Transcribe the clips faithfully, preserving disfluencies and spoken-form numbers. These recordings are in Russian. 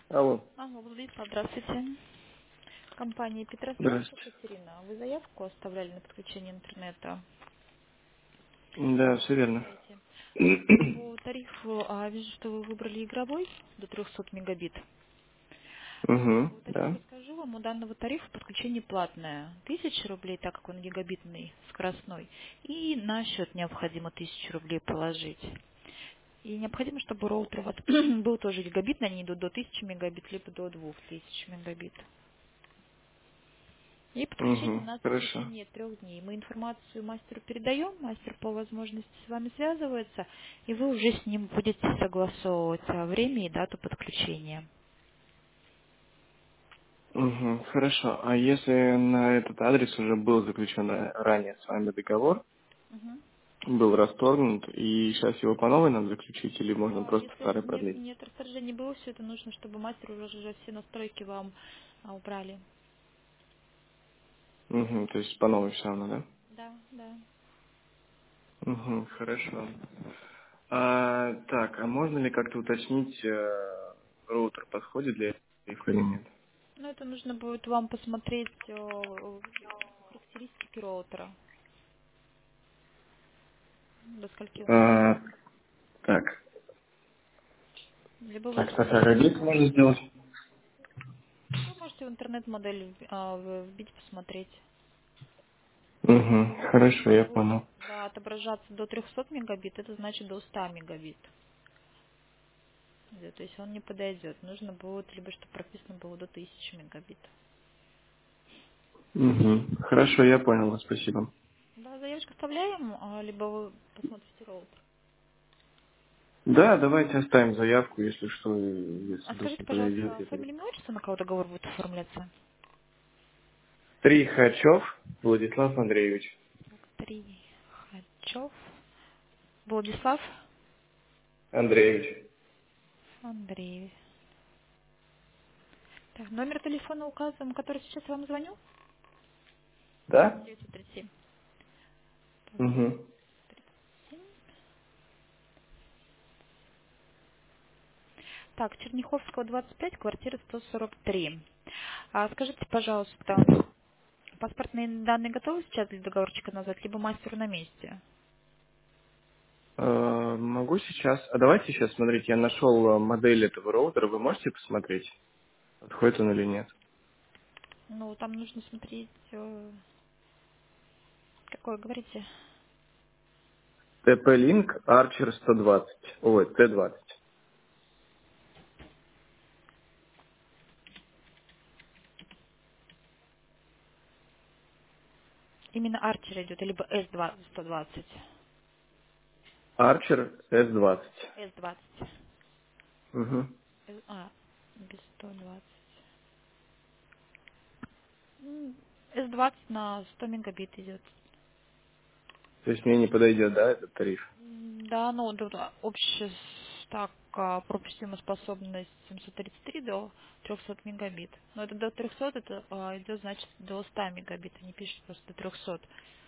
Алло, Алло, Владислав, здравствуйте. Компания Петросвязь, здравствуйте. Екатерина. Вы заявку оставляли на подключение интернета Да, на все верно. сайте. По тарифу а, вижу, что вы выбрали игровой до трехсот мегабит. Угу, По тарифу да. скажу вам, у данного тарифа подключение платное. Тысяча рублей, так как он гигабитный, скоростной. И на счет необходимо тысячу рублей положить. И необходимо, чтобы роутер у вас был тоже гигабитный, они идут до тысячи мегабит, либо до двух тысяч мегабит. И подключение Угу, у нас в хорошо. течение трех дней. Мы информацию мастеру передаем, мастер по возможности с вами связывается, и вы уже с ним будете согласовывать а, время и дату подключения. Угу, хорошо. А если на этот адрес уже был заключен ра- ранее с вами договор, Мгм. был расторгнут, и сейчас его по новой надо заключить, или можно А, просто если старый нет, продлить? нет расторжения было, все это нужно, чтобы мастер уже, уже все настройки вам а, убрали. Угу, то есть по новой все равно, да? Да, да. Угу, хорошо. А, так, а можно ли как-то уточнить, э, роутер подходит для этого или нет? Но это нужно будет вам посмотреть э, характеристики роутера. До скольки ватт. А, так, Либо вы так, с- так, а где это можно сделать? вы можете в интернет-модель а, в- вбить, посмотреть. Угу, хорошо, Там я будет, понял. да, отображаться до трехсот мегабит, это значит до ста мегабит. Да, то есть он не подойдет. Нужно будет, либо чтобы прописано было до тысячи мегабит. Угу. Хорошо, я понял вас, спасибо. Да, заявочку оставляем, а, либо вы посмотрите роутер. Да, давайте оставим заявку, если что, и если А вдруг скажите, не подойдет, пожалуйста, я тогда. фамилия, имя, отчество, на кого договор будет оформляться? Три Хачев, Владислав Андреевич. Три. Хачев. Владислав Андреевич. Андреевич. Так, номер телефона указан, который сейчас вам звоню? Да? девятьсот тридцать семь. Так, Угу. семь. Так, Черняховского, двадцать пять, квартира сто сорок три. А скажите, пожалуйста, паспортные данные готовы сейчас для договорчика назвать, либо мастеру на месте? Э, могу сейчас. А давайте сейчас, смотрите, я нашел э, модель этого роутера. Вы можете посмотреть, подходит он или нет? Ну, там нужно смотреть, э, какой, говорите? TP-Link Archer сто двадцать. Ой, Т двадцать. Именно Арчер идет, либо эс сто двадцать. Archer эс двадцать. эс двадцать. Угу. Э, А, без сто двадцать. М, эс двадцать на сто мегабит идет. То есть мне не подойдет, да, этот тариф? М, Да, ну, тут а, общая с- так, а, пропустимая способность семьсот тридцать три до трехсот мегабит. Но это до трехсот, это а, идет, значит, до ста мегабит. Они пишут просто до трехсот.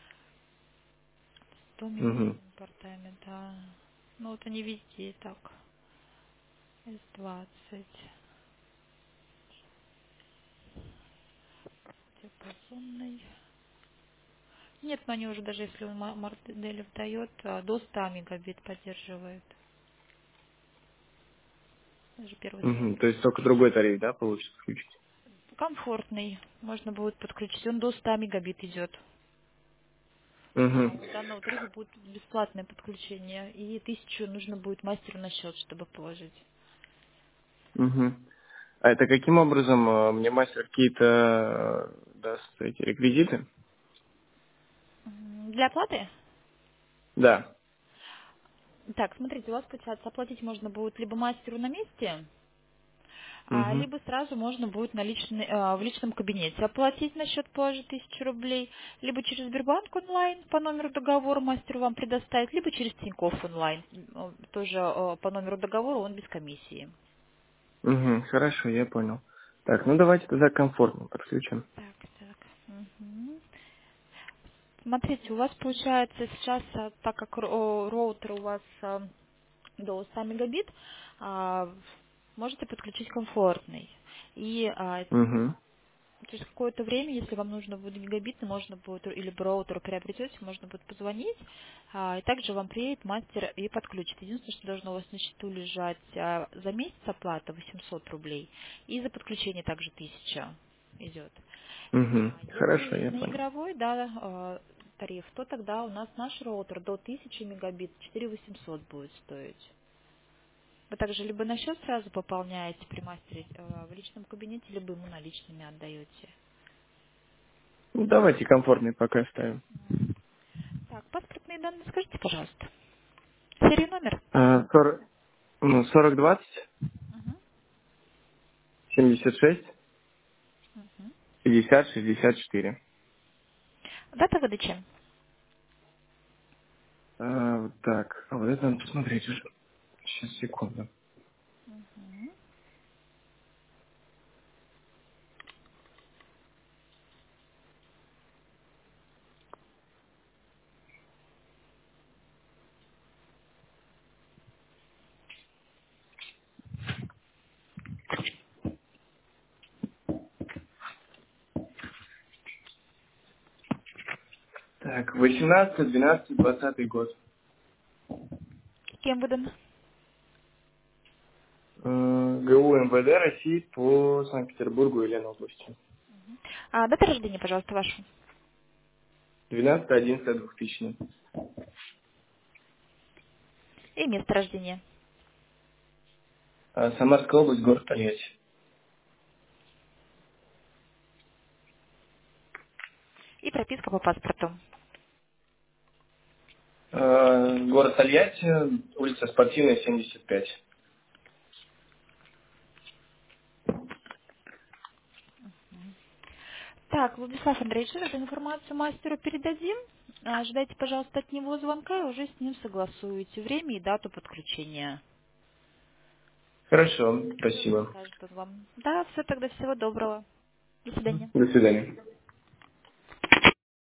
сто мегабит Угу. портами, да. Ну, вот они везде так. эс двадцать. Диапазонный. Нет, но они уже даже если он ма- модель дает, а, до ста мегабит поддерживает. Даже первый Угу. слайд. То есть только другой тариф, да, получится включить? Комфортный. Можно будет подключить. Он до ста мегабит идет. А Угу. у данного тарифа будет бесплатное подключение. И тысячу нужно будет мастеру на счет, чтобы положить. Угу. А это каким образом э, мне мастер какие-то э, даст эти реквизиты? М, Для оплаты? Да. Так, смотрите, у вас получается оплатить можно будет либо мастеру на месте, а, Угу. либо сразу можно будет на личный, а, в личном кабинете оплатить на счет положить тысячу рублей, либо через Сбербанк онлайн по номеру договора мастер вам предоставит, либо через Тинькофф онлайн, м, тоже а, по номеру договора, он без комиссии. Угу. Хорошо, я понял. Так, ну давайте тогда комфортно подключим. Так, так. Мгм. Смотрите, у вас получается сейчас, а, так как ро- роутер у вас а, до ста мегабит, а, можете подключить комфортный. И а, Угу. через какое-то время, если вам нужно будет гигабитный, можно будет, или роутер приобретете, можно будет позвонить, а, и также вам приедет мастер и подключит. Единственное, что должно у вас на счету лежать а, за месяц оплата восемьсот рублей, и за подключение также тысяча идет. Угу. А Хорошо, если я на понял. игровой, да, а, тариф, то тогда у нас наш роутер до тысячи мегабит четыре тысячи восемьсот будет стоить. Вы также либо на счет сразу пополняете при мастере э, в личном кабинете, либо ему наличными отдаете. Ну, давайте комфортный пока ставим. Так, паспортные данные скажите, пожалуйста. Серию номер. А, сорок, ну, сорок двадцать, Мгм, семьдесят шесть, мгм. пятьдесят, шестьдесят четыре. Дата выдачи. А, вот так, а вот это надо посмотреть уже. Сейчас, секунду. Мгм. Так, восемнадцатый, двенадцатый, двадцатый год. Кем выдан? Э, ГУ МВД России по Санкт-Петербургу и Ленобласти. А, дата рождения, пожалуйста, вашу. двенадцатое одиннадцатое двухтысячный. И место рождения. А, Самарская область, город Тольятти. И прописка по паспорту. Э, Город Тольятти, улица Спортивная, семьдесят пять. Так, Владислав Андреевич, эту информацию мастеру передадим. А, Ожидайте, пожалуйста, от него звонка и уже с ним согласуете время и дату подключения. Хорошо, Все, что спасибо. скажет он вам. Да, все, тогда всего доброго. До свидания. До свидания.